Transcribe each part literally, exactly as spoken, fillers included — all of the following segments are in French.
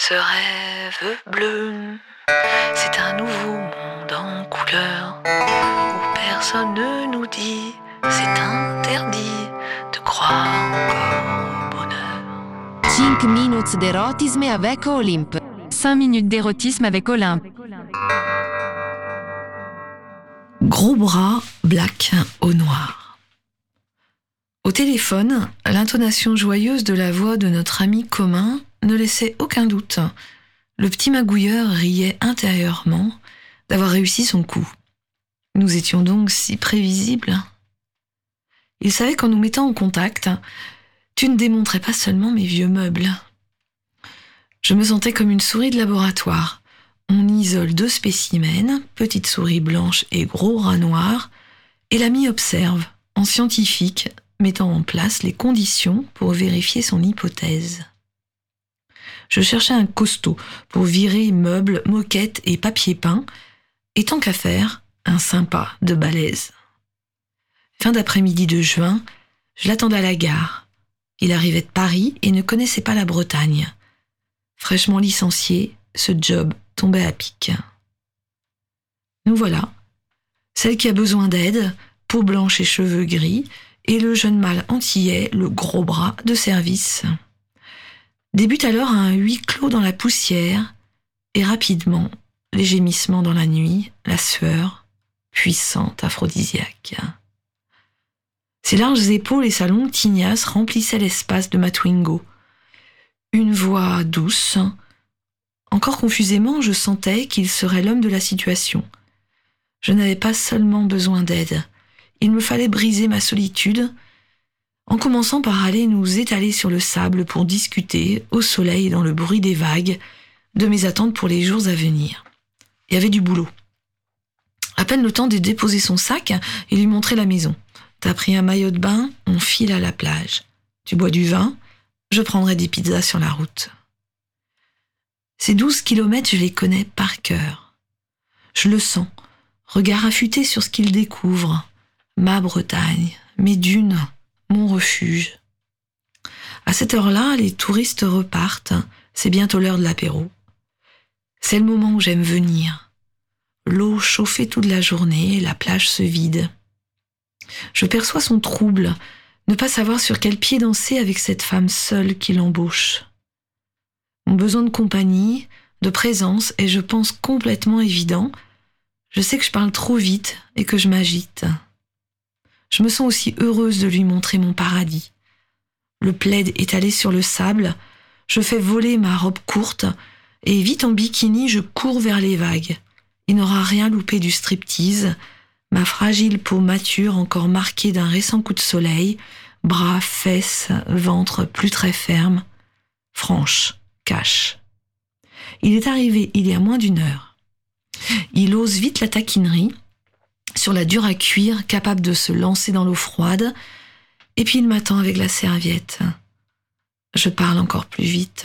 Ce rêve bleu, c'est un nouveau monde en couleur où personne ne nous dit c'est interdit de croire encore au bonheur. cinq minutes d'érotisme avec Olympe. cinq minutes d'érotisme avec Olympe. Gros bras, black au noir. Au téléphone, l'intonation joyeuse de la voix de notre ami commun ne laissait aucun doute. Le petit magouilleur riait intérieurement d'avoir réussi son coup. Nous étions donc si prévisibles. Il savait qu'en nous mettant en contact, tu ne démontrais pas seulement mes vieux meubles. Je me sentais comme une souris de laboratoire. On isole deux spécimens, petite souris blanche et gros rat noir, et l'ami observe, en scientifique, mettant en place les conditions pour vérifier son hypothèse. Je cherchais un costaud pour virer meubles, moquettes et papier peint, et tant qu'à faire, un sympa de balèze. Fin d'après-midi de juin, je l'attendais à la gare. Il arrivait de Paris et ne connaissait pas la Bretagne. Fraîchement licencié, ce job tombait à pic. Nous voilà, celle qui a besoin d'aide, peau blanche et cheveux gris, et le jeune mâle antillais, le gros bras de service. Débute alors un huis clos dans la poussière, et rapidement, les gémissements dans la nuit, la sueur, puissante aphrodisiaque. Ses larges épaules et sa longue tignasse remplissaient l'espace de ma Twingo. Une voix douce. Encore confusément, je sentais qu'il serait l'homme de la situation. Je n'avais pas seulement besoin d'aide. Il me fallait briser ma solitude, en commençant par aller nous étaler sur le sable pour discuter, au soleil et dans le bruit des vagues, de mes attentes pour les jours à venir. Il y avait du boulot. À peine le temps de déposer son sac et lui montrer la maison. T'as pris un maillot de bain, on file à la plage. Tu bois du vin, je prendrai des pizzas sur la route. Ces douze kilomètres, je les connais par cœur. Je le sens, regard affûté sur ce qu'il découvre. Ma Bretagne, mes dunes, mon refuge. À cette heure-là, les touristes repartent, c'est bientôt l'heure de l'apéro. C'est le moment où j'aime venir. L'eau chauffée toute la journée, la plage se vide. Je perçois son trouble, ne pas savoir sur quel pied danser avec cette femme seule qui l'embauche. Mon besoin de compagnie, de présence est, je pense, complètement évident. Je sais que je parle trop vite et que je m'agite. Je me sens aussi heureuse de lui montrer mon paradis. Le plaid étalé sur le sable, je fais voler ma robe courte et vite en bikini, je cours vers les vagues. Il n'aura rien loupé du striptease. Ma fragile peau mature, encore marquée d'un récent coup de soleil, bras, fesses, ventre plus très ferme, franche, cache. Il est arrivé il y a moins d'une heure. Il ose vite la taquinerie, sur la dure à cuire, capable de se lancer dans l'eau froide, et puis il m'attend avec la serviette. Je parle encore plus vite.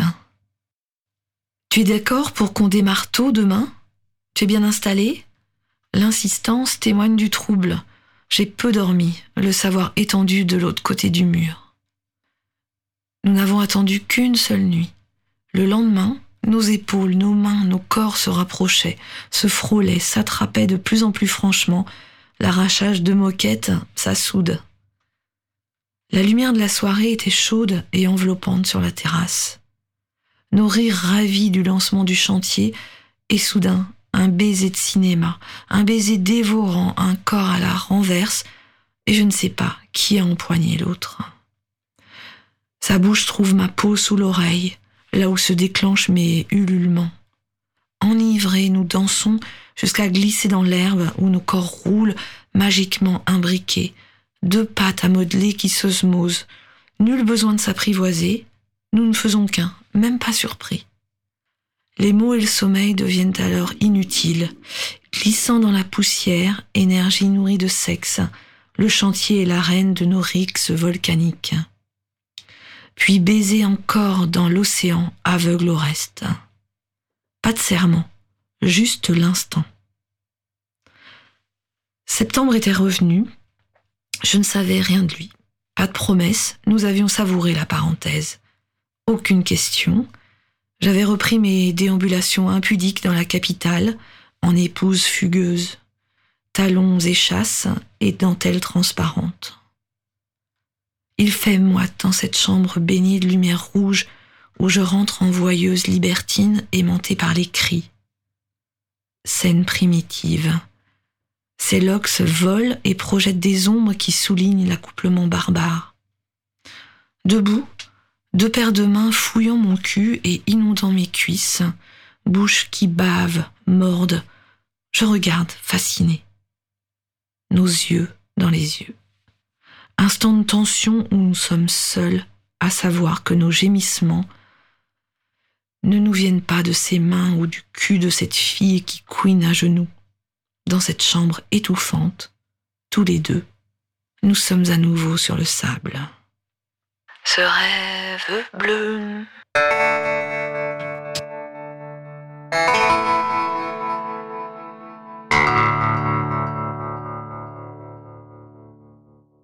Tu es d'accord pour qu'on démarre tôt demain ? Tu es bien installé ? L'insistance témoigne du trouble. J'ai peu dormi, le savoir étendu de l'autre côté du mur. Nous n'avons attendu qu'une seule nuit. Le lendemain, nos épaules, nos mains, nos corps se rapprochaient, se frôlaient, s'attrapaient de plus en plus franchement. L'arrachage de moquettes, ça soude. La lumière de la soirée était chaude et enveloppante sur la terrasse. Nos rires ravis du lancement du chantier, et soudain, un baiser de cinéma, un baiser dévorant, un corps à la renverse, et je ne sais pas qui a empoigné l'autre. Sa bouche trouve ma peau sous l'oreille, là où se déclenchent mes ululements. Enivrés, nous dansons jusqu'à glisser dans l'herbe où nos corps roulent, magiquement imbriqués, deux pattes à modeler qui s'osmosent. Nul besoin de s'apprivoiser, nous ne faisons qu'un, même pas surpris. Les mots et le sommeil deviennent alors inutiles. Glissant dans la poussière, énergie nourrie de sexe, le chantier est l'arène de nos rixes volcaniques. Puis baiser encore dans l'océan aveugle au reste. Pas de serment, juste l'instant. Septembre était revenu, je ne savais rien de lui. Pas de promesse, nous avions savouré la parenthèse. Aucune question. J'avais repris mes déambulations impudiques dans la capitale, en épouse fugueuse, talons échasses et dentelles transparentes. Il fait moite dans cette chambre baignée de lumière rouge où je rentre en voyeuse libertine aimantée par les cris. Scène primitive. Ces loques volent et projettent des ombres qui soulignent l'accouplement barbare. Debout, deux paires de mains fouillant mon cul et inondant mes cuisses, bouche qui bave, morde, je regarde, fasciné. Nos yeux dans les yeux. Instant de tension où nous sommes seuls à savoir que nos gémissements ne nous viennent pas de ces mains ou du cul de cette fille qui couine à genoux. Dans cette chambre étouffante, tous les deux, nous sommes à nouveau sur le sable. Ce rêve bleu.